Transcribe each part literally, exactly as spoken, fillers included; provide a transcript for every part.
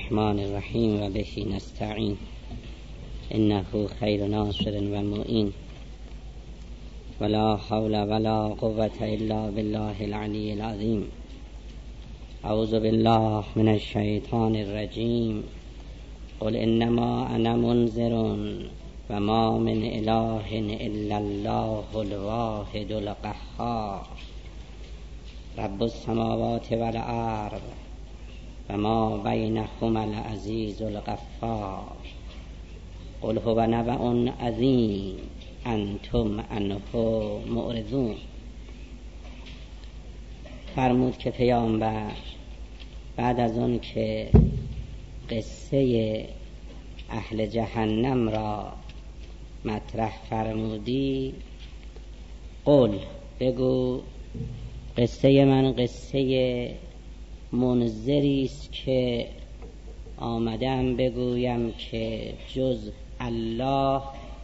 الرحمن الرحیم و بهی نستعین انه خیر ناصر و معین ولا حول ولا قوة الا بالله العلی العظیم. اعوذ بالله من الشیطان الرجیم. قل انما انا منذر و ما من اله الا الله الواحد القهار رب السماوات والارض و ما بینهما العزیز الغفار. قل هو نبأ عظیم انتم عنه معرضون. فرمود که پیامبر بعد از اون که قصه اهل جهنم را مطرح فرمودی، قل بگو قصه من قصه منذری است که آمدم بگویم که جز الله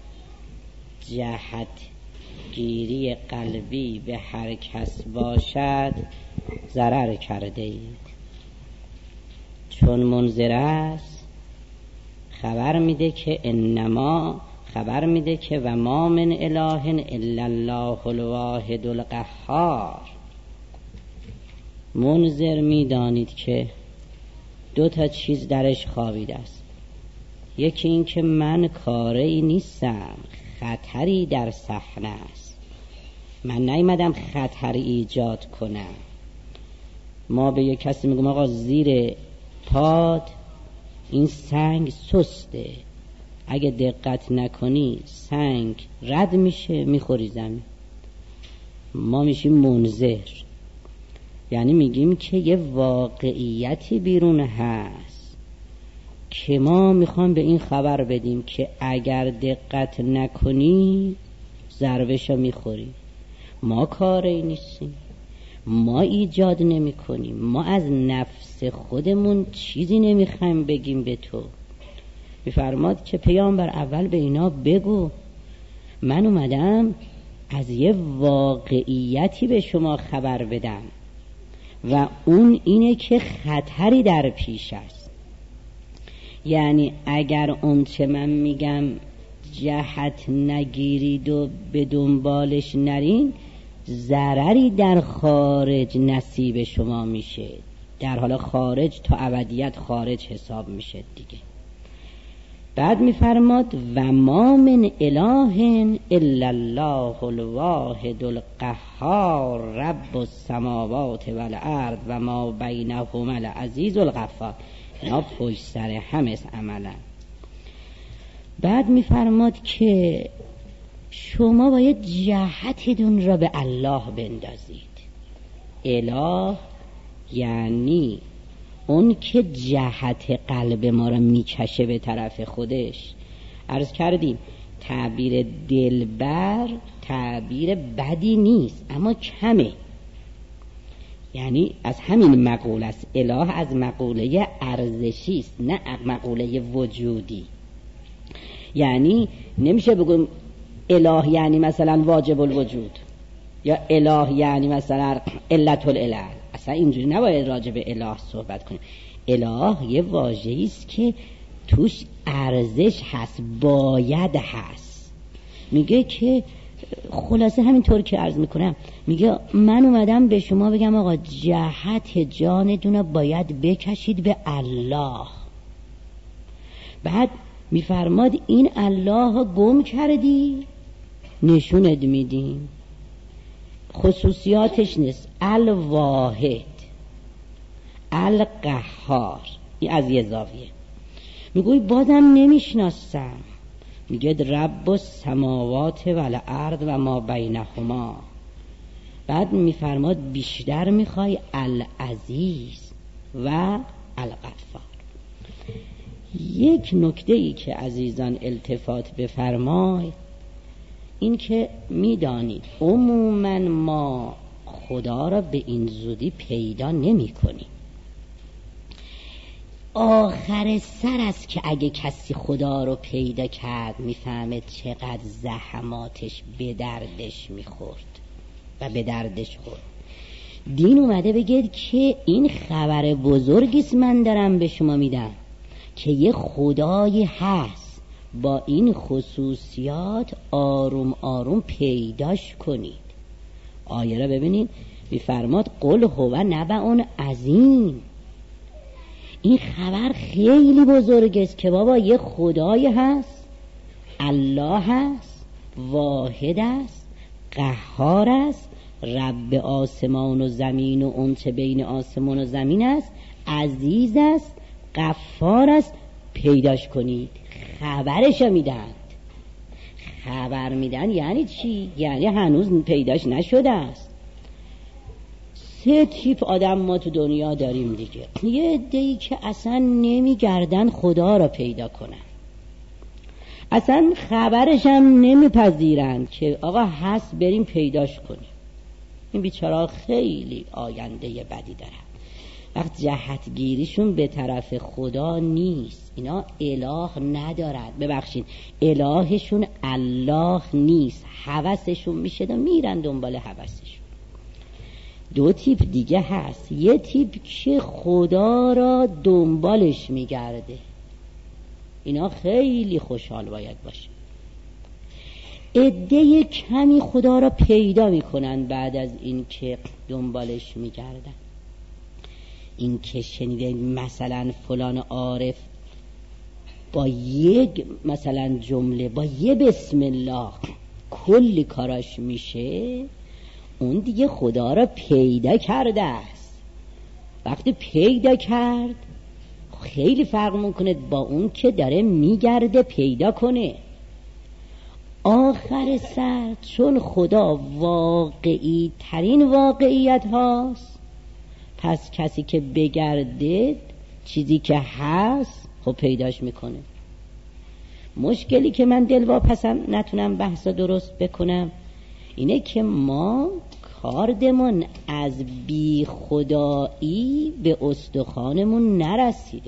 جهت گیری قلبی به هر کس باشد ضرر کرده اید. چون منذر است خبر میده که انما خبر میده که و ما من اله الا الله الواحد القهار. منذر میدانید که دو تا چیز درش خوابیده است. یکی این که من کاری نیستم، خطری در صحنه است. من نیومدم خطری ایجاد کنم. ما به یک کسی میگم آقا زیر پاد این سنگ سسته، اگه دقت نکنی سنگ رد میشه میخوری زمین. ما میشیم منذر، یعنی میگیم که یه واقعیتی بیرون هست که ما میخوام به این خبر بدیم که اگر دقت نکنی ضربه‌شو میخوری. ما کاری نیستیم، ما ایجاد نمی کنیم، ما از نفس خودمون چیزی نمیخوایم بگیم به تو. میفرماد که پیامبر اول به اینا بگو من اومدم از یه واقعیتی به شما خبر بدم و اون اینه که خطری در پیش است. یعنی اگر اون چه من میگم جهت نگیرید و به دنبالش نرین، ضرری در خارج نصیب شما میشه. در حال خارج تا ابدیت خارج حساب میشه دیگه. بعد میفرماد و ما من اله الا الله الواحد القهار رب السماوات والارض و ما بینهما العزیز الغفار. اینا پشت سر هم است عملا. بعد میفرماد که شما باید جهتتون را به الله بندازید. اله یعنی اون که جهت قلب ما را میکشه به طرف خودش. عرض کردیم تعبیر دلبر تعبیر بدی نیست اما کمه. یعنی از همین مقوله است. اله از مقوله ارزشی است نه مقوله وجودی. یعنی نمیشه بگم اله یعنی مثلا واجب الوجود یا اله یعنی مثلا علت الاله. اصلا اینجوری نباید راجع به اله صحبت کنیم. اله یه واژه‌ای است که توش ارزش هست، باید هست. میگه که خلاصه همینطور که عرض میکنم، میگه من اومدم به شما بگم آقا جهت جانتون باید بکشید به الله. بعد میفرماد این الله گم کردی نشونت میدیم. خصوصیاتش نیست الواحد القهار. این از یه زاویه. میگوی بازم نمیشناسم. میگه رب السماوات والارض و ما بینهما. بعد میفرماد بیشتر میخوای العزیز و الغفار. یک نکته ای که عزیزان التفات بفرمایید این که میدانید عموما ما خدا را به این زودی پیدا نمی کنیم. آخر سر است که اگه کسی خدا رو پیدا کرد میفهمه چقدر زحماتش به دردش میخورد و به دردش خورد. دین اومده بگید که این خبر بزرگیست من دارم به شما میدم. که یه خدایی هست با این خصوصیات آروم آروم پیداش کنید. آیه را ببینید میفرماد قل هو نبأ عظیم. این خبر خیلی بزرگ است که بابا یه خدای هست، الله هست، واحد است، قهار است، رب آسمان و زمین و اونچه بین آسمان و زمین است، عزیز است، غفار است، پیداش کنید. خبرش میدن. خبر میدن یعنی چی؟ یعنی هنوز پیداش نشده است. سه تیپ آدم ما تو دنیا داریم دیگه. یه عده‌ای که اصلا نمیگردن خدا را پیدا کنن، اصلا خبرش هم نمیپذیرن که آقا هست بریم پیداش کنیم. این بیچاره‌ها خیلی آینده بدی دارن. وقت جهتگیریشون به طرف خدا نیست، اینا اله ندارد، ببخشید الهشون الله نیست، هوسشون میشه و میرن دنبال هوسشون. دو تیپ دیگه هست. یه تیپ که خدا را دنبالش میگرده، اینا خیلی خوشحال باید باشه. عده کمی خدا را پیدا میکنن بعد از این که دنبالش میگردن. این که شنیده مثلا فلان عارف با یک مثلا جمله، با یه بسم الله کلی کاراش میشه، اون دیگه خدا را پیدا کرده است. وقتی پیدا کرد خیلی فرق میکنه با اون که داره میگرده پیدا کنه. آخر سر چون خدا واقعی ترین واقعیت هاست، پس کسی که بگرده چیزی که هست خب پیداش میکنه. مشکلی که من دلواپسم نتونم بحثا درست بکنم اینه که ما کاردمون از بی خدایی به استخوانمون نرسیده.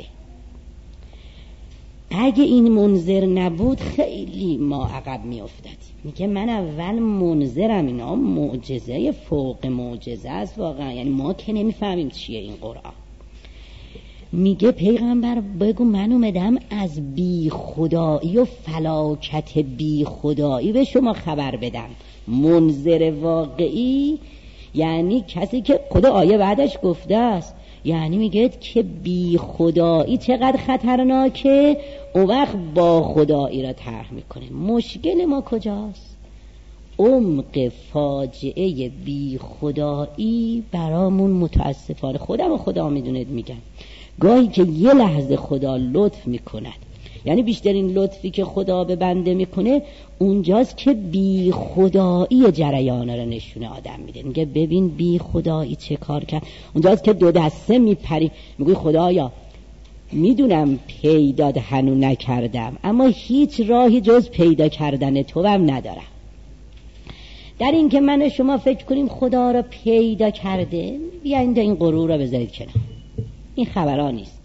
اگه این منذر نبود خیلی ما عقب می افتادیم. میگه من اول منذرم، اینا معجزه فوق معجزه است واقعا، یعنی ما که نمیفهمیم چیه این قرآن. میگه پیغمبر بگو من اومدم از بی خدایی و فلاکت بی خدایی به شما خبر بدم. منذر واقعی یعنی کسی که خدا آیه بعدش گفته است، یعنی میگه که بی خدایی چقدر خطرناکه، اون وقت با خدایی را طرح میکنه. مشکل ما کجاست؟ عمق فاجعه بی خدایی برامون متاسفانه خودم و خدا میدوند میگن گاهی که یه لحظه خدا لطف میکند، یعنی بیشترین لطفی که خدا به بنده میکنه اونجاست که بی خدایی جریان را نشونه آدم میده. میگه ببین بی خدایی چه کار کرد. اونجاست که دو دسته میپری میگوی خدایا میدونم پیدا هنو نکردم، اما هیچ راهی جز پیدا کردن تو هم ندارم. در این که من شما فکر کنیم خدا را پیدا کرده، بیایید این غرور را بذارید کنار، این خبرها نیست.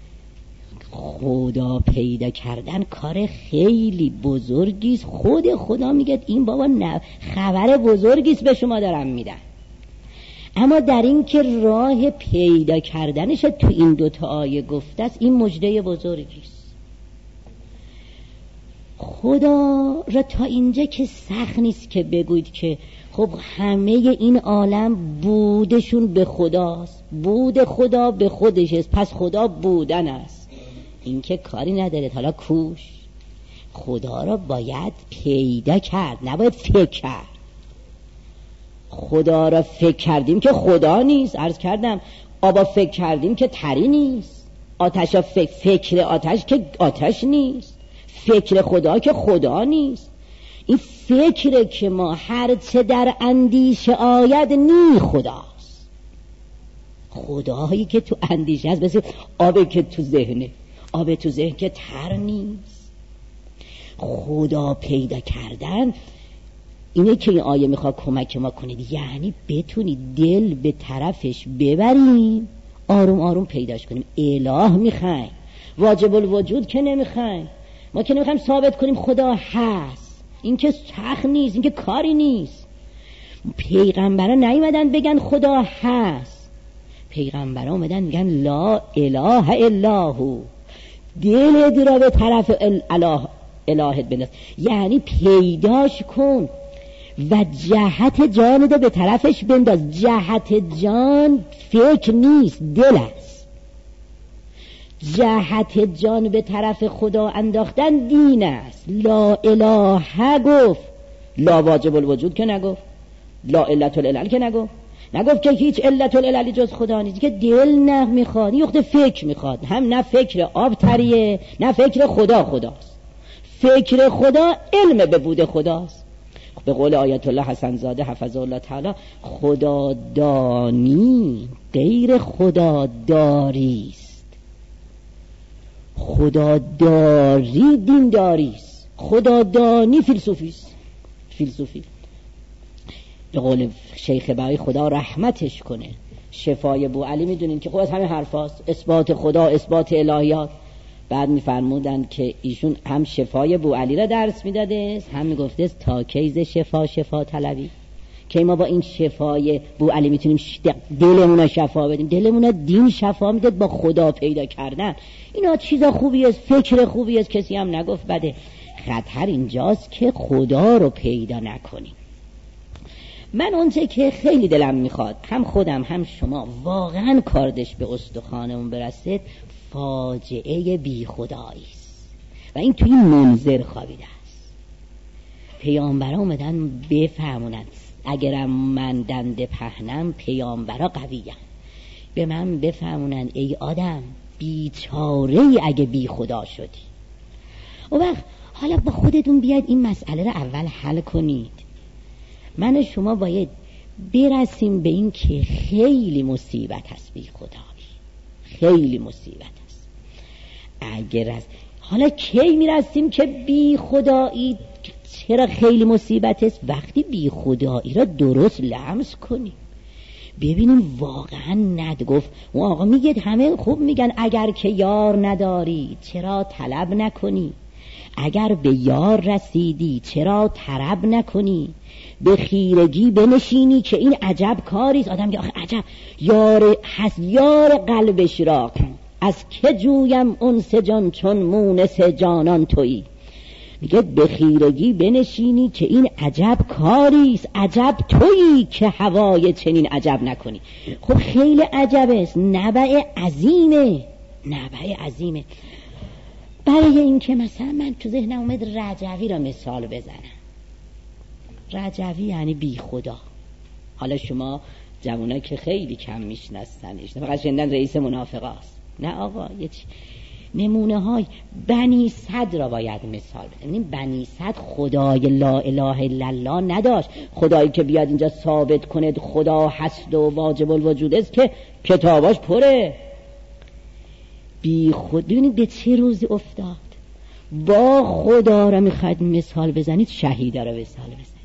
خدا پیدا کردن کار خیلی بزرگیست. خود خدا میگه این بابا نه خبر بزرگیست به شما دارم میدن. اما در این که راه پیدا کردنش تو این دوتا آیه گفته است، این مژده بزرگیست. خدا را تا اینجا که سخت نیست که بگوید که خب همه این عالم بودشون به خداست، بود خدا به خودش است، پس خدا بودن است. این که کاری نداره. حالا کوش خدا را باید پیدا کرد، نباید فکر کرد. خدا را فکر کردیم که خدا نیست. عرض کردم آبا فکر کردیم که تری نیست. آتش فکر, فکر آتش که آتش نیست. فکر خدا که خدا نیست. این فکر که ما هر چه در اندیشه آید نی خداست. خدایی که تو اندیشه هست مثل آبی که تو ذهنه. آب تو ذهن که تر نیست. خدا پیدا کردن اینه که این آیه میخواد کمک ما کنید، یعنی بتونید دل به طرفش ببریم، آروم آروم پیداش کنیم. اله میخوایم، واجب الوجود که نمیخوایم. ما که نمیخوایم ثابت کنیم خدا هست، این که سخت نیست، این که کاری نیست. پیغمبران نیومدن بگن خدا هست، پیغمبران اومدن میگن لا اله الا هو. دل را به طرف اله الهت بنداز، یعنی پیداش کن و جهت جان رو به طرفش بنداز. جهت جان فکر نیست، دل است. جهت جان به طرف خدا انداختن دین است. لا اله گفت، لا واجب الوجود که نگفت، لا علت العلل که نگفت، نگفت که هیچ علت العلل جز خدا نیست، که دل نه میخواد، یخت فکر میخواد. هم نه فکر آبتریه نه فکر خدا خداست. فکر خدا علم به بود خداست. به قول آیت الله حسن زاده حفظه الله تعالی، خدا دانی غیر خدا داری است. خدا داری دین داری است، خدا دانی فیلسوفی است. فیلسوفی به قول شیخ بهایی خدا رحمتش کنه، شفای بو علی میدونین که خب از همه حرف هاست، اثبات خدا، اثبات الهیات. بعد میفرمودن که ایشون هم شفای بو علی را درس میداده، هم میگفته تا کیز شفا شفا طلبی، که ما با این شفای بو علی میتونیم دلمون رو شفا بدیم. دلمون رو دین شفا میده با خدا پیدا کردن. اینا چیزا خوبی است، فکر خوبی است، کسی هم نگفت بده. خطر اینجاست که خدا رو پیدا نکنیم. من اونچه که خیلی دلم میخواد هم خودم هم شما واقعا کاردش به استخوانمون برسید، فاجعه بی خدایی است و این توی منظر خوابیده است. پیامبرا اومدن بفهمونن اگرم من دنده پهنم پیامبرا قویم، به من بفهمونن ای آدم بیچاره ای اگه بی خدا شدی. و وقت حالا با خودتون بیاید این مسئله رو اول حل کنید. من و شما باید برسیم به این که خیلی مصیبت هست بی خدایی، خیلی مصیبت هست. اگر از حالا کی میرسیم که بی خدایی چرا خیلی مصیبت است؟ وقتی بی خدایی را درست لمس کنیم، ببینیم واقعا ند گفت. اون آقا میگه همه خوب میگن اگر که یار نداری چرا طلب نکنی، اگر به یار رسیدی چرا طرب نکنی، به خیرگی بنشینی که این عجب کاریست. آدم میگه آخه عجب یار هست، یار قلبش را از که جویم انس جان چون مونس جانان تویی. میگه به خیرگی بنشینی که این عجب کاریست، عجب تویی که هوای چنین عجب نکنی. خب خیلی عجب است، نبع عظیمه، نبع عظیمه. برای این که مثلا من تو ذهنم اومد رجوی را مثال بزنم. رجوی یعنی بی خدا. حالا شما جوانایی که خیلی کم میشناسنش، فقط شنیدن رئیس منافقاست. نه آقا، یه نمونه های بنی صد را باید مثال بزنیم. بنی صد خدای لا اله الا الله نداشت، خدایی که بیاد اینجا ثابت کنه خدا هست و واجب الوجود است که کتاباش پره. بی خود ببینید به چه روزی افتاد. با خدا را میخواید مثال بزنید، شهیدا را مثال بزنید.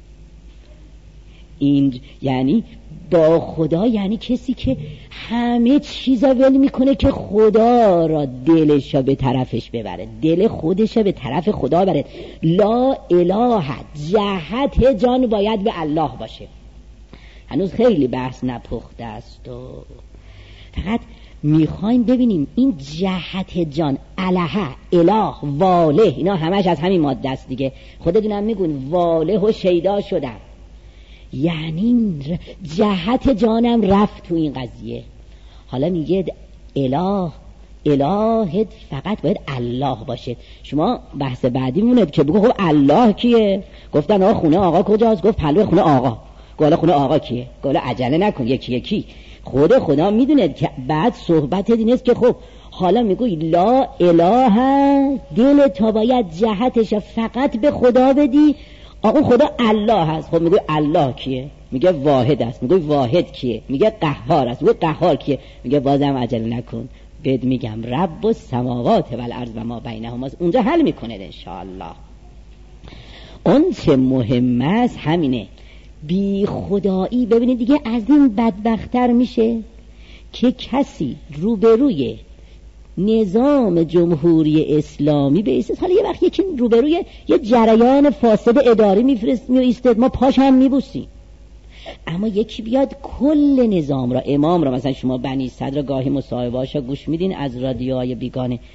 این یعنی با خدا یعنی کسی که همه چیزا ول میکنه که خدا را دلش را به طرفش ببره، دل خودش را به طرف خدا بره. لا اله، جهت جان باید به الله باشه. هنوز خیلی بحث نپخته است و فقط میخوایم ببینیم این جهت جان، اله، اله، واله، اینا همش از همین ماده است دیگه. خودتونم میگون واله و شیدا شدم، یعنی جهت جانم رفت تو این قضیه. حالا میگه اله، الهت فقط باید الله باشه. شما بحث بعدی مونید که بگو خب الله کیه؟ گفتن آقا خونه آقا کجاست؟ گفت پلو خونه آقا. گفت خونه آقا کیه؟ گفت عجله نکن، یکی یکی خود خدا میدونه. که بعد صحبت این است که خب حالا میگوی لا اله، دل تا باید جهتش فقط به خدا بدی. آقا خدا الله هست. خب میگوی الله کیه؟ میگه واحد است. میگوی واحد کیه؟ میگه قهار است. میگه قهار کیه؟ میگه بازم عجله نکن، بهت میگم رب السماوات و الارض و ما بینهما. اونجا حل میکنه انشاءالله. اون چه مهم است همینه، بی خدایی. ببینید دیگه از این بدبختر میشه که کسی روبروی نظام جمهوری اسلامی بیسته. حالا یه وقت یکی روبروی یه جریان فاسد اداری میفرست میایستد، ما پاش هم میبوسیم. اما یکی بیاد کل نظام را، امام را، مثلا شما بنی صدر گاهی مصاحبه‌اشو گوش میدین از رادیوهای بیگانه،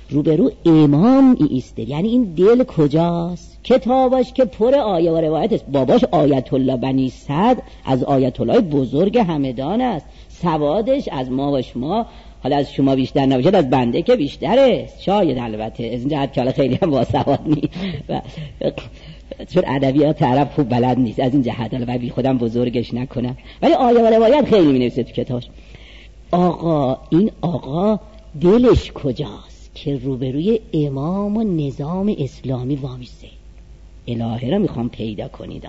روبرو امام ایسته. یعنی این دل کجاست؟ کتاباش که پر آیه و روایت است. باباش آیت الله بنی سعد از آیت الله بزرگ همدان است. سوادش از ما و شما، حالا از شما بیشتر نباشد، از بنده که بیشتره شاید، البته از این جهت که حالا خیلی هم باسواد نیست و چون ادبیات عرب خوب بلد نیست، از این جهت حالا بی خودم بزرگش نکنم، ولی آیه و روایت خیلی می نویسه تو کتابش. آقا این آقا دلش کجاست که روبروی امام و نظام اسلامی وامیسته؟ الهه را میخوام پیدا کنید.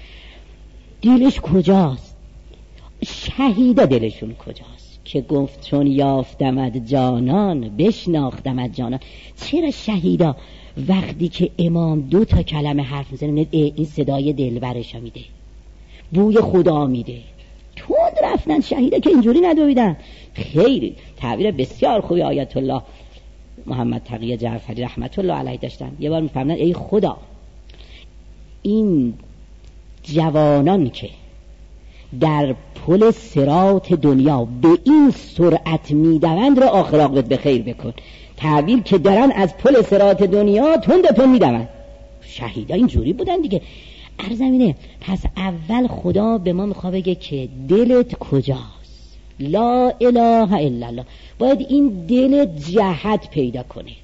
دلش کجاست؟ شهیدا دلشون کجاست که گفت چون یافتمد جانان بشناختمد جانان. چرا شهیدا وقتی که امام دو تا کلمه حرف میزنه این صدای دلبرش میده، بوی خدا میده، تند رفتن شهیدا که اینجوری ندویدن. خیلی تعبیر بسیار خوبی آیت الله محمد تقی جعفری رحمت الله علیه داشتن. یه بار میفهمدن ای خدا، این جوانان که در پل صراط دنیا به این سرعت میدوند را آخر عاقبت به خیر بکن. تعبیر که دارن از پل صراط دنیا تند تند میدوند. شهیدا اینجوری بودن دیگه. عرضم اینه، پس اول خدا به ما میخواد بگه که دلت کجاست؟ لا اله الا الله. باید این دل جهت پیدا کنید.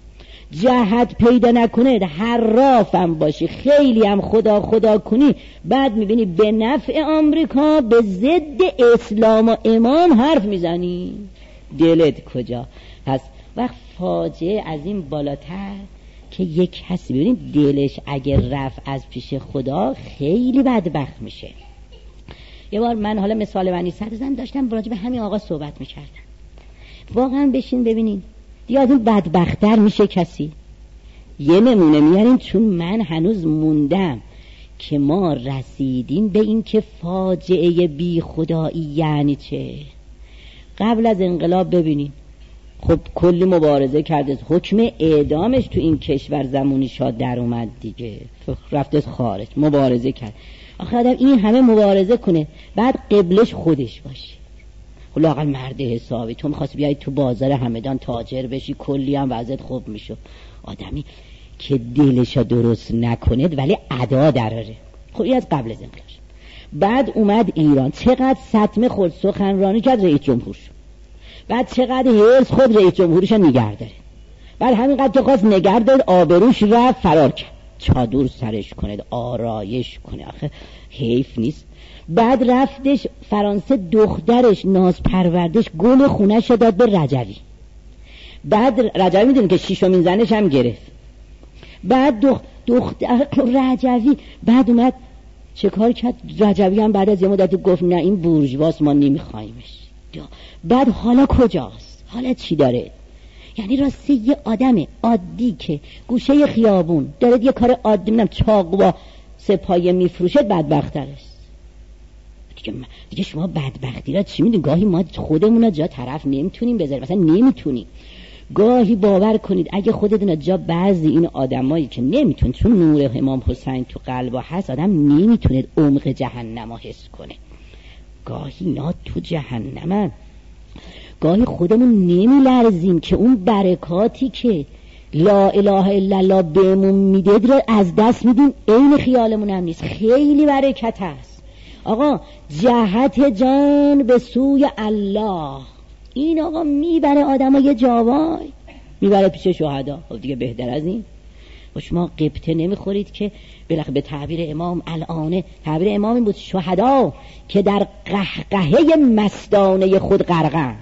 جهت پیدا نکنید، حرافم باشی، خیلی هم خدا خدا کنی، بعد میبینی به نفع آمریکا به ضد اسلام و امام حرف میزنی. دلت کجا؟ پس وقت فاجعه از این بالاتر که یک کسی ببینید دلش اگر رفت از پیش خدا خیلی بدبخت میشه. یه بار من حالا مثال بنی سعد داشتم راجع به همین آقا صحبت میکردم. واقعا بشین ببینین دیگه از این بدبخت‌تر میشه کسی؟ یه نمونه میاریم چون من هنوز موندم که ما رسیدیم به این که فاجعه بی خدایی یعنی چه. قبل از انقلاب ببینین خب کلی مبارزه کرده، حکم اعدامش تو این کشور زمانی شاد در اومد دیگه، رفته خارج مبارزه کرد. آخه آدم این همه مبارزه کنه بعد قبلش خودش باشه؟ لااقل مرد حسابی. تو می‌خواستی بیای تو بازار همدان تاجر بشی کلی هم وضعیت خوب میشد. آدمی که دلشو درست نکند ولی ادا دراره. خب این از قبل از انقلاب. بعد اومد ایران، چقدر سطمه خورد، سخنرانی کرد، رئیس جمهور شد. بعد چقدر هرس خود رئیس جمهورش نگه داره. بعد همینقدر که خواست نگه داره آبروش رفت فرار کرد. چادر سرش کنه، آرایش کنه، آخه حیف نیست. بعد رفتش فرانسه، دخترش ناز پروردش گل خونش داد به رجوی. بعد رجوی میدونی که شیشمین زنش هم گرفت. بعد دخ... دختر رجوی بعد اومد چه کار کرد؟ رجوی هم بعد از یه مدتی گفت نه این بورژواست ما نمیخوایمش. بعد حالا کجاست؟ حالا چی داره؟ یعنی راستی یه آدم عادی که گوشه خیابون داره یه کار عادی، نم چاقو با سپایه میفروشه بدبخت‌تر است دیگه. دیگه شما بدبختی را چی میدونید؟ گاهی ما خودمون جا طرف نمیتونیم بذاریم، مثلا نمیتونیم. گاهی باور کنید اگه خودتون جا بعضی این آدمایی که نمیتون، چون نور امام حسین تو قلبا هست، آدم نمیتونه عمق جهنم رو حس کنه. گاهی اینا تو جهنمن. گاهی خودمون نمیلرزیم که اون برکاتی که لا اله الا الله بهمون میده رو از دست میدیم. عین خیالمون هم نیست، خیلی برکت هست. آقا جهت جان به سوی الله، این آقا میبره آدم یه جاوای، میبره پیش شهدا. خب دیگه بهتر از این؟ و شما قبطه نمیخورید که بلخ به تعبیر امام الان، تعبیر امام این بود شهدا که در قهقهه مستانه خود غرقند.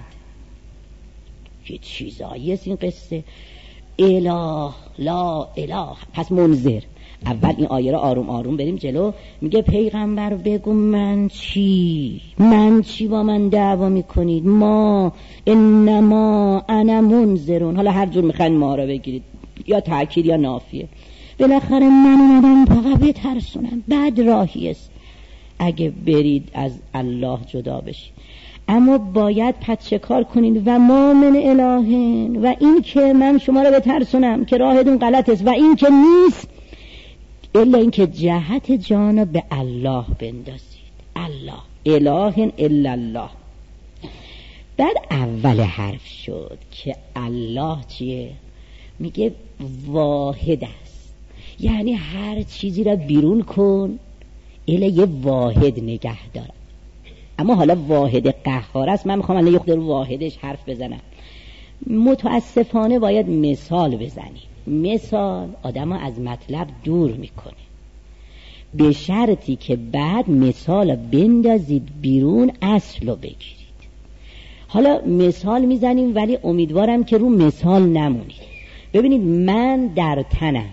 یه چیزایی است این قصه. اله لا اله. پس منذر اول این آیه را آروم آروم بریم جلو. میگه پیغمبر بگو من چی؟ من چی با من دعوا میکنید؟ ما انما انا منذرون. حالا هر جور میخواین ما را بگیرید، یا تأکید یا نافیه. بالاخره من اومدم فقط بترسونم. بعد راهی است اگه برید از الله جدا بشید، اما باید پس چه کار کنید؟ و ما من الهین، و این که من شما را بترسونم که راهتون غلط است، و این که نیست الا این که جهت جانا به الله بندازید. الله الهین الا الله. بعد اول حرف شد که الله چیه؟ میگه واحد است، یعنی هر چیزی را بیرون کن اله یه واحد نگه دارم. اما حالا واحد قهار است، من میخوام الان یه خورده رو واحدش حرف بزنم. متاسفانه باید مثال بزنیم. مثال آدم ها از مطلب دور میکنه، به شرطی که بعد مثال بندازید بیرون، اصل رو بگیرید. حالا مثال میزنیم ولی امیدوارم که رو مثال نمونید. ببینید من در تنم،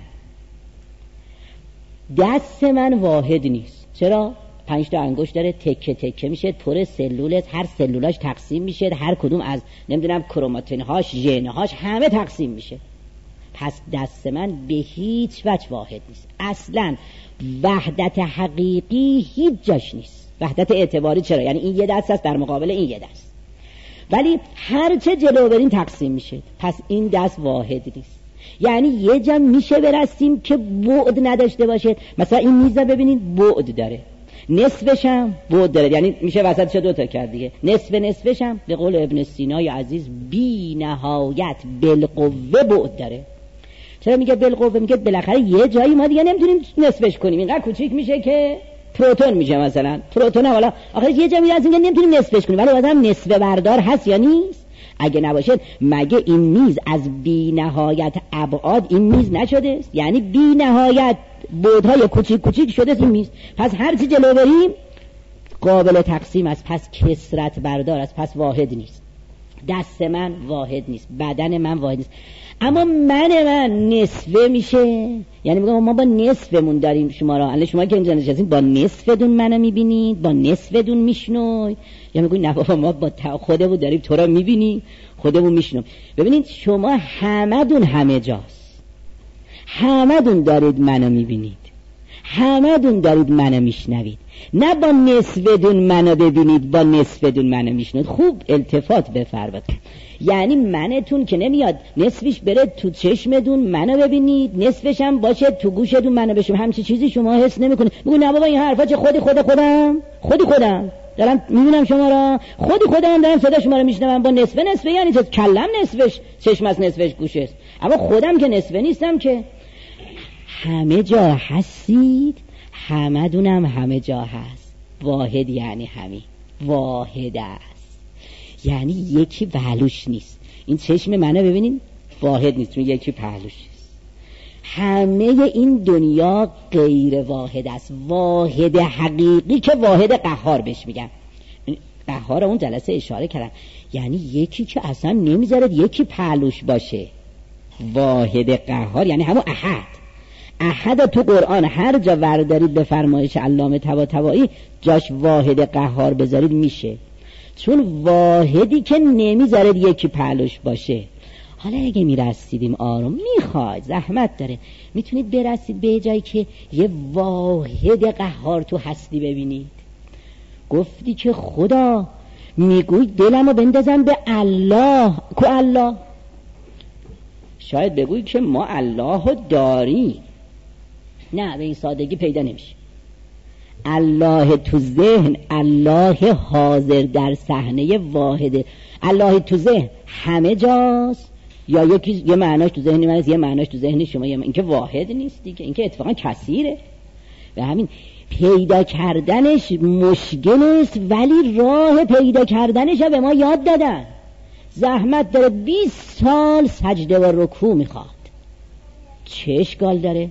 دست من واحد نیست. چرا؟ پنج تا انگشت داره، تکه تکه میشه، پر سلول، هر سلولاش تقسیم میشه، هر کدوم از نمیدونم کروماتین هاش، ژن هاش همه تقسیم میشه. پس دست من به هیچ وجه واحد نیست. اصلا وحدت حقیقی هیچ جاش نیست. وحدت اعتباری چرا؟ یعنی این یه دست است در مقابل این یه دست، ولی هر چه جلو بریم تقسیم میشه. پس این دست واحد نیست. یعنی یه جا میشه برسیم که بعد نداشته باشه. مثلا این میز ببینید بعد داره، نصفش هم بعد داره، یعنی میشه وسطش دو تا کرد دیگه. نصف نصفش هم به قول ابن سینای عزیز بی نهایت بالقوه بعد داره. چرا میگه بالقوه؟ میگه بالاخره یه جایی ما دیگه نمیتونیم نصفش کنیم، اینقدر کوچیک میشه که پروتون میشه. مثلا پروتون حالا آخر یه جایی میرسیم که نمیتونیم نصفش کنیم، ولی بازم نصف بردار هست یا نیست؟ اگه نباشه مگه این میز از بی نهایت ابعاد این میز نشده است؟ یعنی بی نهایت بعدهای کوچیک کوچیک شده است این میز. پس هر چی جلو بریم قابل تقسیم است، پس کثرت بردار است، پس واحد نیست. دست من واحد نیست، بدن من واحد نیست. اما من من نصفه میشه، یعنی میگم ما با نصفمون داریم شما را. الان شما که اینجا نشستین با نصفدون منو میبینید، با نصفدون میشنوید، یا میگوی نه بابا ما با خودمون داریم تو را میبینیم، خودمون میشنویم. ببینید شما همه دون همه جاست، همه دون دارید منو میبینید، همه دون دارید منو میشنوید. نه با نصفدون منو ببینید، با نصفدون منو میشنوید. خوب التفات بفرمایید. یعنی منتون که نمیاد نصفش بره تو چشمدون منو ببینید، نصفش هم باشه تو گوشتون منو بشم، همچی چیزی شما حس نمیکنید. میگو نه بابا این حرفا چه خودی خود خودم خودی خودم دارم میبینم شما را، خودی خودم دارم صدا شما رو میشنوم. با نصفه نصفه یعنی چه؟ کلم نصفش چشم از نصفش گوش است، اما خودم که نصفه نیستم که. همه جا هستید، همه دونم همه جا هست. واحد یعنی همین، واحد است، یعنی یکی پهلوش نیست. این چشم منو ببینین واحد نیست، چون یکی پهلوش نیست. همه این دنیا غیر واحد است. واحد حقیقی که واحد قهار بهش میگن. قهار اون جلسه اشاره کردم، یعنی یکی که اصلا نمیذارد یکی پهلوش باشه. واحد قهار یعنی همون احد. احد تو قرآن هر جا وردارید به فرمایش علامه طباطبایی جاش واحد قهار بذارید میشه، چون واحدی که نمیذارد یکی پهلوش باشه. حالا اگه میرسیدیم آروم، میخواد زحمت داره، میتونید برسید به جایی که یه واحد قهار تو هستی ببینید. گفتی که خدا میگوی دلمو بندازم به الله، کو الله؟ شاید بگوی که ما الله رو داریم. نه، به این سادگی پیدا نمیشه. الله تو ذهن، الله حاضر در صحنه واحده. الله تو ذهن همه جاست، یا یکی یه معناش تو ذهن من است، یه معناش تو ذهن شما. یه این که واحد نیست دیگه، این که اتفاقا کثیره. و همین پیدا کردنش مشکل است، ولی راه پیدا کردنش به ما یاد دادن. زحمت داره، بیست سال سجده و رکوع میخواد. چه اشکال داره؟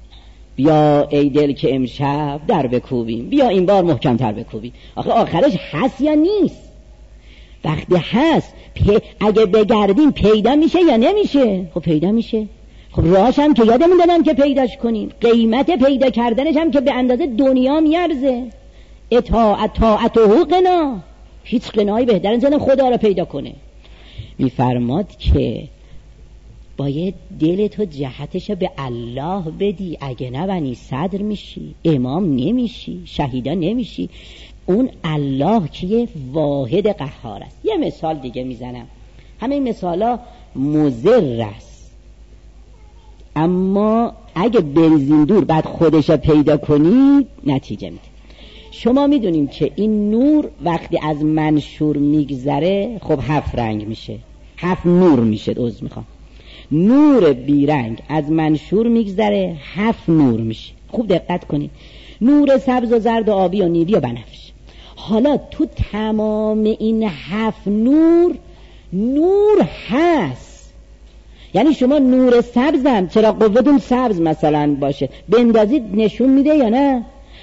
بیا ای دل که امشب در بکوبیم، بیا این بار محکم تر بکوبیم. آخه آخرش هست یا نیست؟ وقتی هست پی... اگه بگردیم پیدا میشه یا نمیشه؟ خب پیدا میشه. خب راهش هم که یادمون دادن که پیداش کنیم. قیمت پیدا کردنش هم که به اندازه دنیا میارزه. اطاعت طاعت و حقنا، هیچ قنایی بهتر از اینکه خدا رو پیدا کنه. میفرماد که باید دلتو جهتش به الله بدی، اگه نه بنی صدر میشی، امام نمیشی، شهیدا نمیشی. اون الله که واحد قهار است. یه مثال دیگه میزنم، همه این مثالا مضر است، اما اگه بریزین دور بعد خودش پیدا کنید نتیجه میده. شما میدونیم که این نور وقتی از منشور میگذره خب هفت رنگ میشه، هفت نور میشه. عذر میخوام. نور بیرنگ از منشور میگذره، هفت نور میشه. خوب دقت کنید، نور سبز و زرد و آبی و نیلی و بنفش. حالا تو تمام این هفت نور نور هست. یعنی شما نور سبزم، چرا قوتون سبز مثلا باشه بندازید نشون میده یا نه؟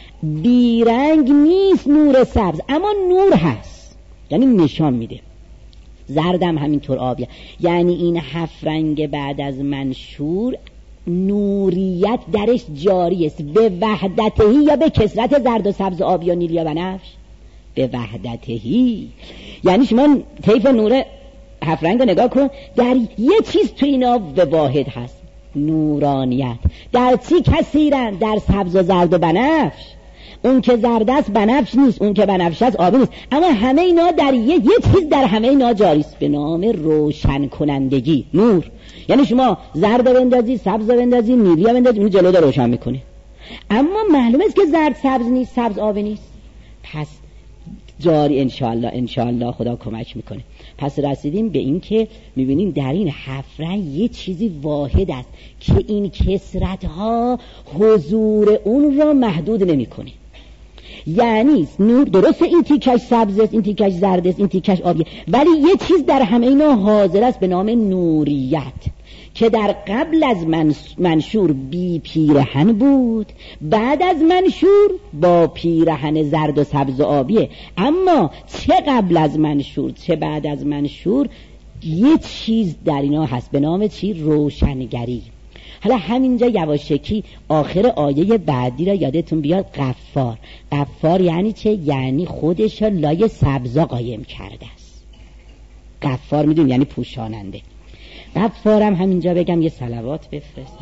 بیرنگ نیست نور سبز، اما نور هست، یعنی نشان میده. زردم همینطور، آبی. یعنی این هفت رنگ بعد از منشور نوریت درش جاری است، به وحدتهی یا به کثرت زرد و سبز و آبی و نیلی و بنفش؟ به وحدتهی. یعنی شما طیف نور هفت رنگ رو نگاه کن، در یه چیز تو اینا به واحد هست، نورانیت. در چی کثیرن؟ در سبز و زرد و بنفش. اون که زرد است بنفش نیست، اون که بنفش است آبی نیست، اما همه اینا در یه, یه چیز در همه اینا جاری است به نام روشن کنندگی، نور. یعنی شما زرد بندازی، سبز بندازی، نیلی بندازی، اون جلو رو روشن میکنه. اما معلومه است که زرد سبز نیست، سبز آبی نیست. پس جاری انشاءالله انشاءالله خدا کمک میکنه. پس رسیدیم به این که میبینیم در این هفت رنگ یه چیزی واحد است که این کثرت ها حضور اون را محدود نمیکنه. یعنی نور درست این تیکش سبز است، این تیکش زرد است، این تیکش آبی، ولی یه چیز در همه اینا حاضر است به نام نوریت که در قبل از منشور بی پیرهن بود، بعد از منشور با پیرهن زرد و سبز و آبیه. اما چه قبل از منشور چه بعد از منشور یه چیز در اینا هست به نام چی؟ روشنگری. حالا همینجا یواشکی آخر آیه بعدی را یادتون بیاد، غفار. غفار یعنی چه؟ یعنی خودش را لای سبزا قایم کرده است. غفار میدونیم یعنی پوشاننده. غفارم همینجا بگم یه صلوات بفرست.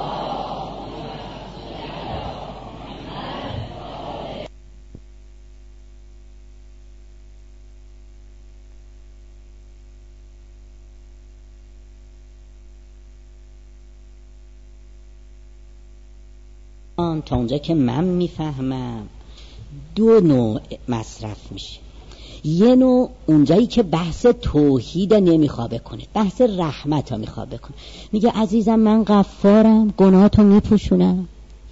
تا اونجا که من میفهمم دو نوع مصرف میشه. یه نوع اونجایی که بحث توحید نمیخواد بکنه، بحث رحمت ها میخواد بکنه. میگه عزیزم من غفارم، گناهاتو میپوشونم.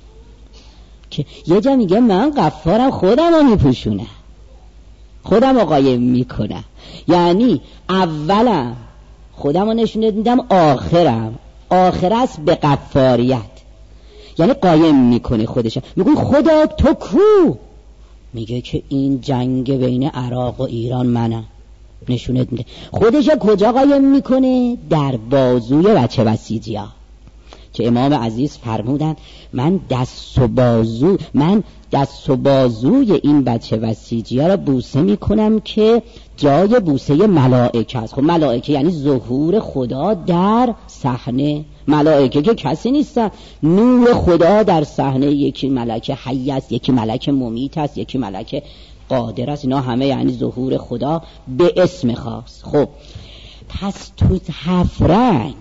که یه جا میگه من غفارم، خودم رو میپوشونم، خودم رو قایم میکنم. یعنی اولم خودم رو نشونت میدم، آخرم آخر است به غفاریت، یعنی قایم میکنه خودش. میگه خدا تو کو؟ میگه که این جنگ بین عراق و ایران منم، نشونت میده. خودش کجا قایم میکنه؟ در بازوی بچه بسیجیا که امام عزیز فرمودن من دست و بازو من دست و بازوی این بچه بسیجیا را بوسه میکنم که جای بوسه ملائکه است. خب ملائکه یعنی ظهور خدا در صحنه. ملائکه که کسی نیستن، نور خدا در صحنه. یکی ملک حی است، یکی ملک ممیت است، یکی ملک قادر است. اینا همه یعنی ظهور خدا به اسم خاص. خب پس تو هفت رنگ،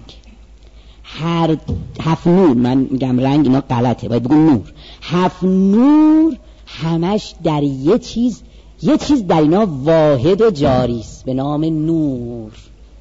هر هفت نور، من میگم رنگ اینا غلطه، باید بگم نور. هفت نور همش در یه چیز یه چیز در اینا واحد و جاری است به نام نور.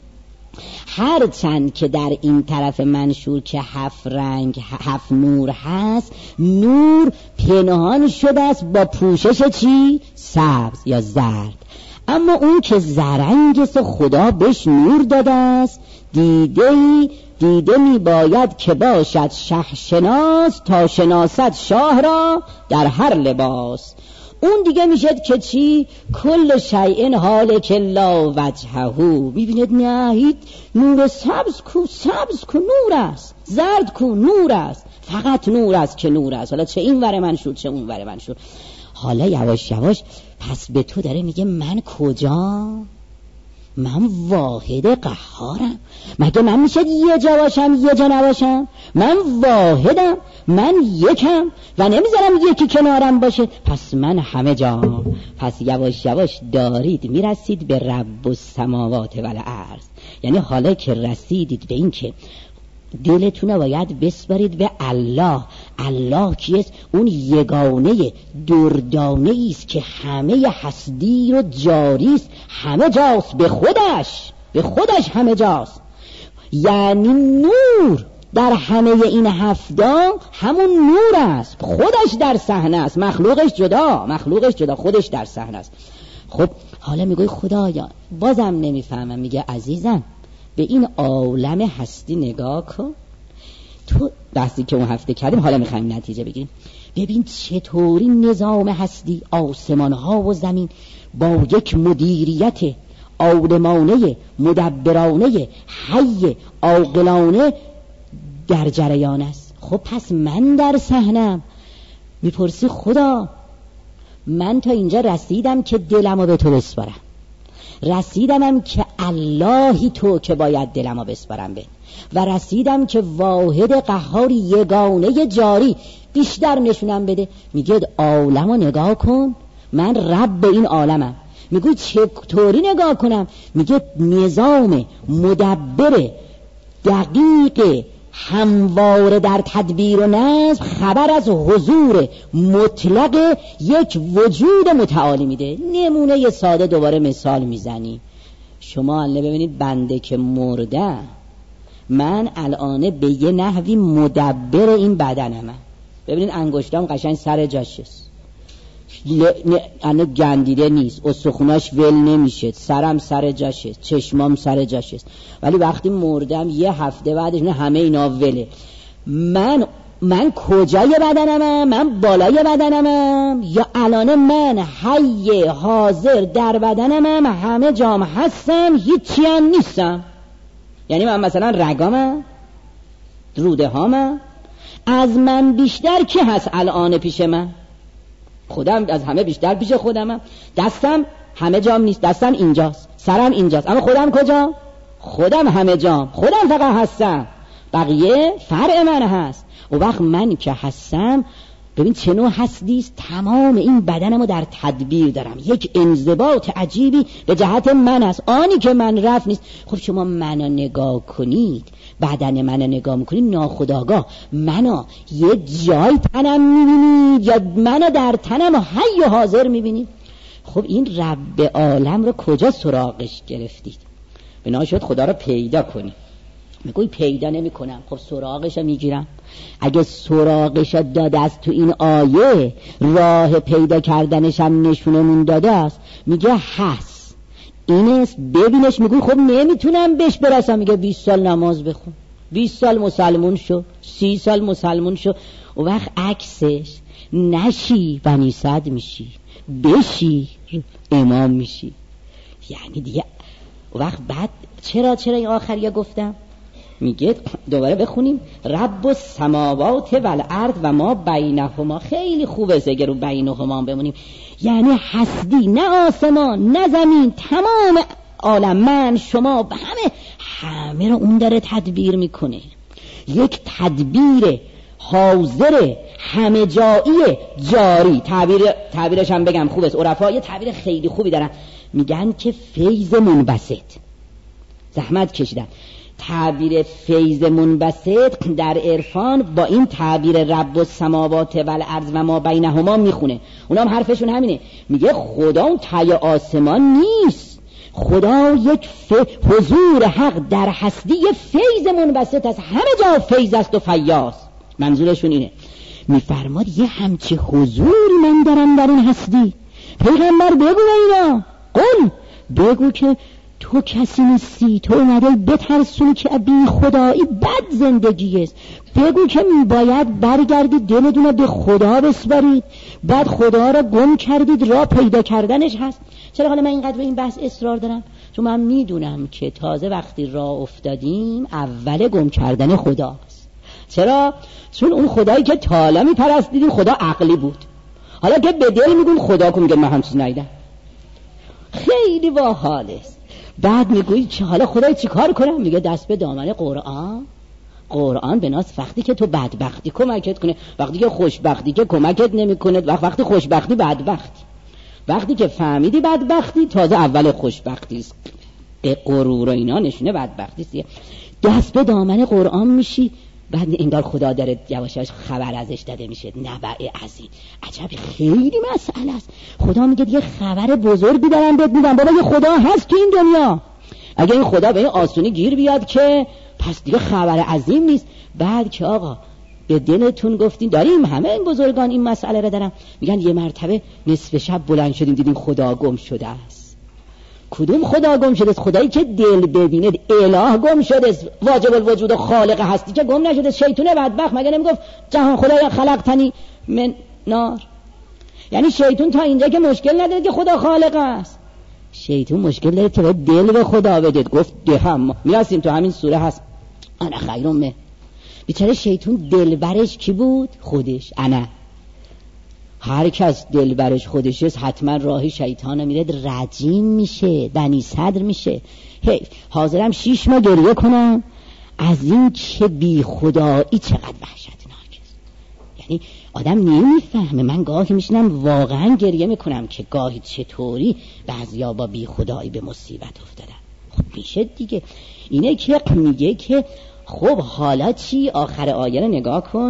هر چند که در این طرف منشور که هفت رنگ هفت نور هست، نور پنهان شده است با پوشش چی؟ سبز یا زرد. اما اون که زرنگ است خدا بهش نور داده است، دیده دیده می باید که باشد شه شناس تا شناست شاه را در هر لباس. اون دیگه میشد که چی؟ کل شیء حالک لا وجهه. میبینید نه هیچ نور سبز کو سبز کو نور است، زرد کو نور است، فقط نور است که نور است. حالا چه این ور منشور چه اون ور منشور. حالا یواش یواش پس به تو داره میگه من کجا؟ من واحد قهارم. مگه من میشه یه جا باشم یه جا نباشم؟ من واحدم، من یکم و نمیذارم یکی کنارم باشه. پس من همه جا. پس یواش یواش دارید میرسید به رب السماوات و الارض. یعنی حالا که رسیدید به این که دلتون رو باید بسپارید به الله. الله کیست؟ اون یگانه دردانه ایست که همه هستی رو جاری است، همه جاست، به خودش به خودش همه جاست. یعنی نور در همه این هفتا همون نور است، خودش در صحنه است، مخلوقش جدا، مخلوقش جدا، خودش در صحنه است. خب حالا میگوی خدایا بازم نمیفهمم. میگه عزیزم به این عالم هستی نگاه کن. تو بحثی که اون هفته کردیم حالا میخوایم نتیجه بگیریم. ببین چطوری نظام هستی، آسمان ها و زمین با یک مدیریت عالمانه، مدبرانه، حی، عاقلانه در جریان است. خب پس من در صحنم. میپرسی خدا من تا اینجا رسیدم که دلمو به تو بسپارم، رسیدمم که اللهی تو که باید دلمو بسپارم به، و رسیدم که واحد قهار یگانه جاری بیشتر نشونم بده. میگه عالمو نگاه کن، من رب این عالمم. میگه چطوری نگاه کنم؟ میگه نظام مدبر دقیق همواره در تدبیر و نظم خبر از حضور مطلق یک وجود متعالی میده. نمونه ساده دوباره مثال میزنی. شما الان ببینید بنده که مرده، من الان به یه نحوی مدبر این بدنمم. ببینید انگشتام قشنگ سر جاشست، الان گندیده نیست، استخوناش ول نمیشه، سرم سر جاشه، چشمام سر جاشه. ولی وقتی مردم یه هفته بعدش نه همه اینا وله. من من کجای بدنمم؟ من بالای بدنمم یا الان من حی حاضر در بدنمم، همه جام هستم، هیچی هم نیستم؟ یعنی من مثلا رگامم، روده هامم، از من بیشتر کی هست الان پیش من؟ خودم از همه بیشتر پیش خودمم. دستم همه جام نیست، دستم اینجاست، سرم اینجاست، اما خودم کجا؟ خودم همه جام، خودم فقط هستم، بقیه فرع من هست. و وقت من که هستم ببین چه نوع هستیست، تمام این بدنمو در تدبیر دارم، یک انضباط عجیبی به جهت من است، آنی که من رفت نیست. خب شما منو نگاه کنید، بدن منو نگاه میکنید، ناخودآگاه منو یه جای تنم میبینید یا منو در تنم و حی و حاضر میبینید؟ خب این رب عالم رو کجا سراغش گرفتید؟ بنا شد خدا رو پیدا کنید. میگوی پیدا نمی کنم. خب سراغش رو میگیرم. اگه سراغش رو داده است تو این آیه، راه پیدا کردنش هم نشونمون داده است. میگه هست، اینست، ببینش. میگوی خب نمیتونم بهش برسم. میگه بیست سال نماز بخون، بیست سال مسلمون شو، سی سال مسلمون شو. و وقت عکسش نشی بنی صد میشی، بشی امام میشی. یعنی دیگه وقت بعد چرا چرا این آخریه گفتم؟ میگه دوباره بخونیم رب السماوات والارض و ما بینهما. خیلی خوبه اگه رو بینهما بمونیم. یعنی هستی، نه آسمان نه زمین، تمام عالم، من شما همه همه رو اون داره تدبیر میکنه. یک تدبیر حاضر همه جایی جاری. تعبیر تعبیرش هم بگم خوبه. عرفا یه تعبیر خیلی خوبی دارن، میگن که فیض منبسط. زحمت کشیدن. تعبیر فیض منبسط در عرفان با این تعبیر رب السماوات والارض و ما بینهما میخونه. اونا هم حرفشون همینه. میگه خدا اون تای آسمان نیست، خدا یک حضور حق در هستی، یه فیض منبسط است، همه جا فیض است و فیاض. منظورشون اینه. میفرماد یه همچه حضوری من دارم در این هستی. پیغمبر بگو اینا، قل بگو که تو کسی نیستی، تو اومده بترسونی که بی خدایی بد زندگی است. بگو که باید برگردید دلتون به خدا بسپارید، بعد خدا را گم کردید، راه پیدا کردنش هست. چرا حالا من اینقدر به این بحث اصرار دارم؟ چون من میدونم که تازه وقتی راه افتادیم اول گم کردن خداست. چرا؟ چون اون خدایی که تا حالا میپرستیدیم خدا عقلی بود. حالا که به دل میگم خدا کن، میگه من هم چیز ندیدم. خیلی باحال است. بعد میگویی چه حالا خدای چی کار کنم؟ میگه دست به دامن قرآن. قرآن به ناس وقتی که تو بدبختی کمکت کنه، وقتی که خوشبختی که کمکت نمیکنه، وقت وقتی خوشبختی بدبختی، وقتی که فهمیدی بدبختی تازه اول خوشبختی است. غرور و اینا نشونه بدبختی است. دست به دامن قرآن میشی، بعد انگار خدا داره یواش یواش خبر ازش داده میشه. نبع عظیم. عجب خیلی مسئله است. خدا میگه یه خبر بزرگی دارم بهت میدم. بابا یه خدا هست تو این دنیا. اگه این خدا به این آسونی گیر بیاد که پس دیگه خبر عظیم نیست. بعد که آقا به دلتون گفتین، داریم همه این بزرگان این مسئله رو دارن میگن یه مرتبه نصف شب بلند شدیم دیدیم خدا گم شده است. کدوم خدا گم شده است؟ خدایی که دل ببینه. اله گم شده است، واجب الوجود و خالق هستی که گم نشده. شیطان بدبخت مگه نمیگفت جهان خدایا خلقتنی من نار؟ یعنی شیطان تا اینجا که مشکل نداره که خدا خالق است، شیطان مشکل داره که دل به خدا بده. گفت دهم میرسیم تو همین سوره هست انا خیرم منه. بیچاره شیطان دلبرش کی بود؟ خودش. انا هر کس دلبرش خودش است حتما راهی شیطان میره رجیم میشه، بنی صدر میشه. حیف حاضرم شیش ماه گریه کنم از این که بی خدایی چقدر وحشتناک است. یعنی آدم نمیفهمه. من گاهی میشنم واقعا گریه میکنم که گاهی چطوری بعضیا با بی خدایی به مصیبت افتادن. خب میشه دیگه. اینه که میگه که خب حالا چی؟ آخر آیه رو نگاه کن.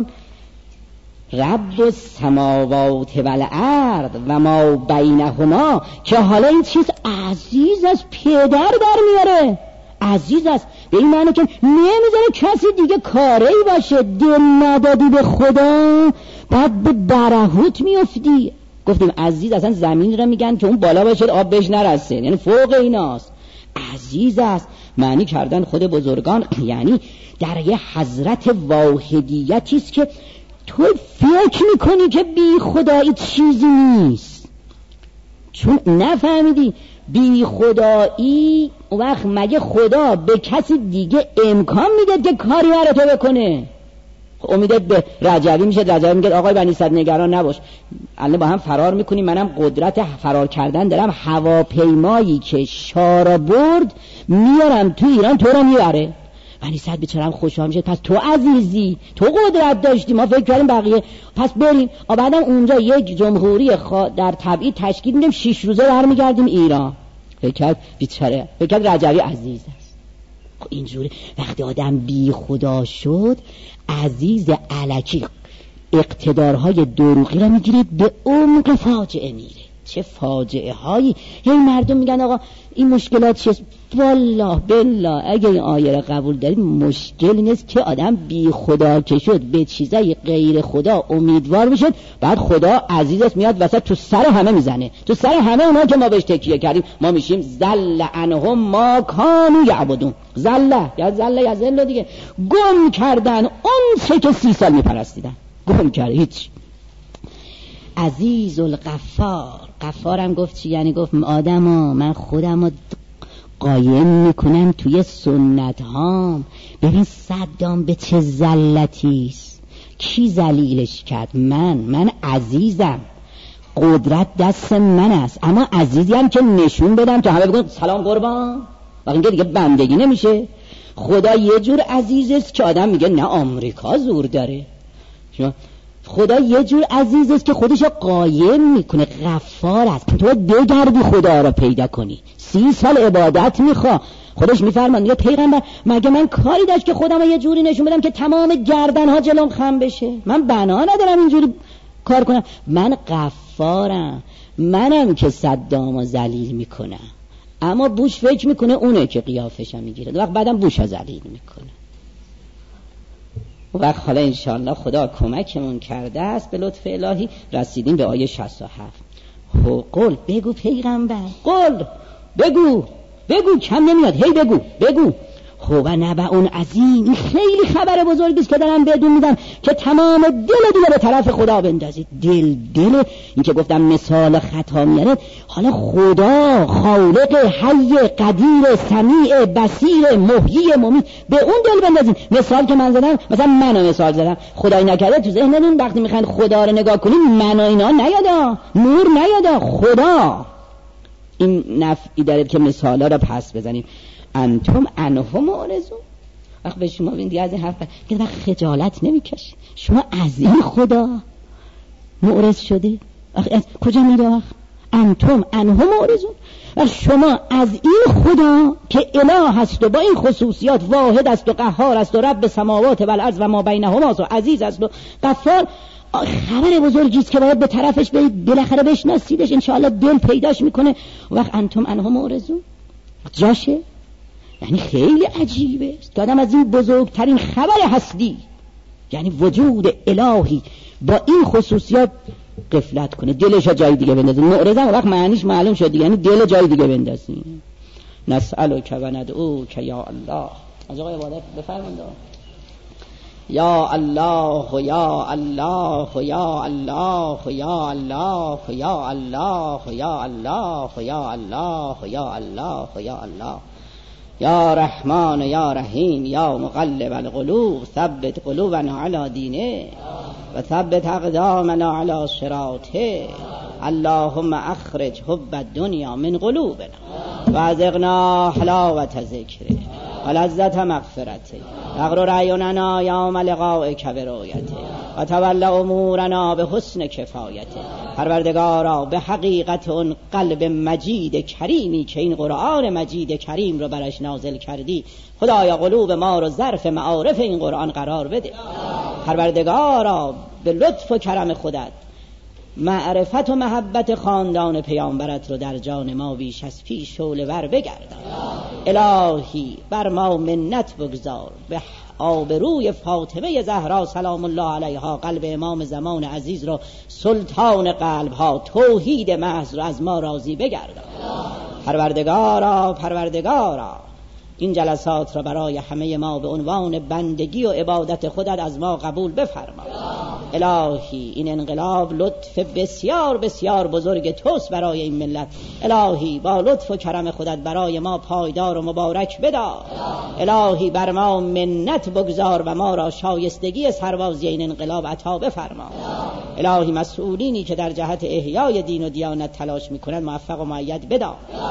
رب السماوات والارض و ما بینهما، که حالا این چیز عزیز از پدر در میاره. عزیز است به این معنی که نمیذاره کسی دیگه کاری باشه. دل ندادی به خدا بعد به برهوت میافتی. گفتیم عزیز اصلا زمین رو میگن که اون بالا باشه آب بهش نرسه، یعنی فوق ایناست. عزیز است معنی کردن خود بزرگان یعنی در یه حضرت واحدیتی است که تو فکر میکنی که بی خدایی چیزی نیست، چون نفهمیدی بی خدایی. اون وقت مگه خدا به کسی دیگه امکان میده که کاری برای تو بکنه؟ امیدت به رجوی میشه. رجوی میگه آقای بنی صدر نگران نباش، الان با هم فرار میکنیم، منم قدرت فرار کردن دارم، هواپیمایی که شارا برد میارم تو ایران تو رو میبره. بنی صدر بیچاره‌ام خوشحال میشه. پس تو عزیزی، تو قدرت داشتی، ما فکر کردیم بقیه. پس بریم. بعدم اونجا یک جمهوری خوا... در تبعید تشکیل میدیم، شش روزه برمیگردیم ایران. فکر کرد بیچاره، فکر کرد رجوی عزیز است. خب اینجوری وقتی آدم بی خدا شد عزیز الکی اقتدارهای دروغی را میگیرید، به عمق فاجعه میره. چه فاجعه هایی. هی مردم میگن آقا این مشکلات چیست؟ والله بالله اگه این آیه را قبول دارید مشکل نیست که آدم بی خدا که شد به چیزای غیر خدا امیدوار بشد، بعد خدا عزیز است میاد وسط تو سر همه میزنه، تو سر همه اونا که ما بهش تکیه کردیم. ما میشیم ذل عنهم ما کانوا یعبدون. ذل یا ذل یا ذل دیگه، گم کردن اون چه که سی سال میپرستیدن، گم کرد هیچ. عزیز الغفار. غفارم گفت چی؟ یعنی گفت آدما من خودم رو قایم میکنم توی سنت هام. ببین صدام به چه ذلتیست، کی ذلیلش کرد؟ من من عزیزم، قدرت دست من است، اما عزیزیم که نشون بدم تا همه بگن سلام قربان. و اینکه دیگه بندگی نمیشه. خدا یه جور عزیز است که آدم میگه نه آمریکا زور داره. شما خدا یه جور عزیز است که خودش رو قایم میکنه، غفار است. تو بگردی خدا رو پیدا کنی، سی سال عبادت میخوا. خودش میفرمان یا پیغمبر مگه من کاری داشت که خودم رو یه جوری نشون بدم که تمام گردنها جلوم خم بشه؟ من بنا ندارم اینجوری کار کنم. من غفارم، منم که صدامو ذلیل میکنم. اما بوش فکر میکنه اونه که قیافشم میگیره، وقت بعدم بوش رو ذلیل میکنه. وقت حالا انشاءالله خدا کمکمون کرده است به لطف الهی رسیدیم به آیه شصت و هفت. هو قل، بگو پیغمبر، قل بگو بگو، کم نمیاد، هی بگو بگو. هو نبأ عظیم، این خیلی خبر بزرگی است که دارم بهتون میدم که تمام دل دیگه به طرف خدا بندازید. دل دل این که گفتم مثال خطا میاره. حالا خدا خالق حی قدیر سمیع بصیر محیی ممیت، به اون دل بندازید. مثال که من زدم، مثلا منو مثال زدم، خدای نکرده تو ذهنتون وقتی میخواین خدا رو نگاه کنید من و اینا نیادا، نور نیادا، خدا. این نفعی داره که مثالا رو پس بزنید. انتم عنه معرضون. وقت به شما ببین دیگه از این حرف که وقت خجالت نمیکشید. شما از این خدا معرض شده. از کجا میره وقت؟ انتم عنه معرضون. و شما از این خدا که اله هست و با این خصوصیات واحد است و قهار است و رب سماوات و الارض و ما بینهما و عزیز است و غفار، خبر بزرگی است که باید به طرفش برید، بالاخره بشناسیدش، انشاءالله دل پیداش میکنه. وقت انتم عنه معرضون جاشه. یعنی خیلی عجیبه است که آدم از این بزرگترین خبر هستی، یعنی وجود الهی، با این خصوصیات غفلت کنه، دلش جای دیگه بندازه. معرض هم وقت معنیش معلوم شد، یعنی دل جای دیگه بندازیم. نسألک و ندعوک یا الله. از آقای عبادت بفرمایید. یا الله یا الله یا الله یا الله یا الله یا الله یا الله یا الله یا الله یا رحمان یا رحیم یا مقلب القلوب ثبت قلوبنا علی دینه و ثبت اقدامنا علی صراطه. اللهم اخرج حب الدنیا من قلوبنا و ازغنا حلاوت ذکره و لذت مغفرته. اغرر عیوننا یوم لقائک برؤیته و تول امورنا به حسن کفایته. پروردگارا به حقیقت اون قلب مجید کریمی که این قرآن مجید کریم رو برش نازل کردی، خدایا قلوب ما رو ظرف معارف این قرآن قرار بده. پروردگارا به لطف و کرم خودت معرفت و محبت خاندان پیامبرت رو در جان ما بیش از پیش شعله ور بگردان. الهی بر ما منت بگذار، به آبروی فاطمه زهرا سلام الله علیها قلب امام زمان عزیز رو، سلطان قلب ها، توحید محض رو از ما راضی بگردان. پروردگارا پروردگارا این جلسات را برای همه ما به عنوان بندگی و عبادت خودت از ما قبول بفرما. الهی این انقلاب لطف بسیار بسیار بزرگ توست برای این ملت. الهی با لطف و کرم خودت برای ما پایدار و مبارک بدار. الهی بر ما منت بگذار و ما را شایستگی سربازی این انقلاب عطا بفرما. الهی مسئولینی که در جهت احیای دین و دیانت تلاش میکنند موفق و مؤید بدار.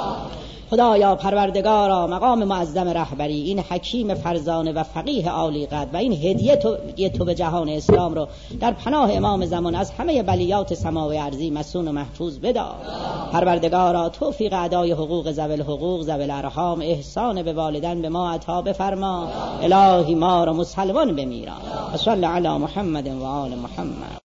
خدایا پروردگارا مقام معظم رهبری، این حکیم فرزانه و فقیه عالی قدر و این هدیه تو, تو به جهان اسلام رو در پناه امام زمان از همه بلیات سماوی ارضی مسون و محفوظ بدار. پروردگارا توفیق ادای حقوق ذوی الحقوق ذوی الارحام، احسان به والدین به ما عطا بفرما. الهی ما را مسلمان بمیران. صلی علی محمد و آل محمد.